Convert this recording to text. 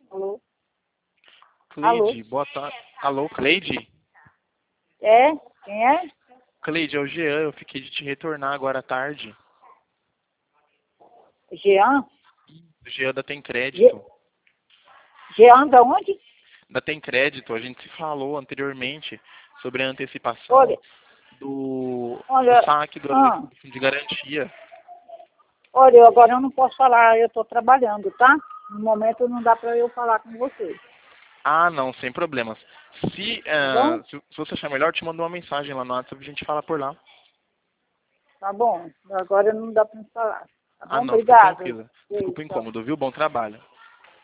Alô? Alô? Cleide, boa tarde. Alô, Cleide? É? Quem é? Cleide, é o Jean, eu fiquei de te retornar agora à tarde. Jean? O Jean da Tem Je- Crédito. Jean da onde? Da Tem Crédito, a gente se falou anteriormente sobre a antecipação Olha, do olha, saque do ah, fundo de garantia. olha, agora eu não posso falar, eu estou trabalhando, tá? No momento não dá para eu falar com você, Ah, não, sem problemas. Se, tá bom? se você achar melhor, eu te mando uma mensagem lá no WhatsApp e a gente fala por lá. Tá bom, agora não dá para me falar. Tá Ah, bom? não, fica Obrigada. tranquila. Beijo, Desculpa o tchau. incômodo, viu? Bom trabalho.